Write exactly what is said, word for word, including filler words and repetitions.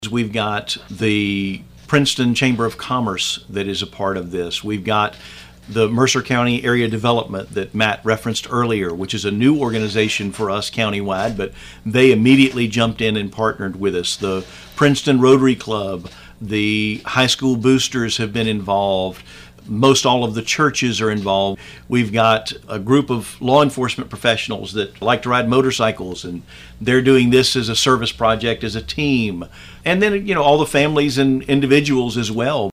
We've got the Princeton Chamber of Commerce that is a part of this. We've got the Mercer County Area Development that Matt referenced earlier, which is a new organization for us countywide, but they immediately jumped in and partnered with us. The Princeton Rotary Club, the high school boosters have been involved. Most all of the churches are involved. We've got a group of law enforcement professionals that like to ride motorcycles, and they're doing this as a service project, as a team. And then, you know, all the families and individuals as well.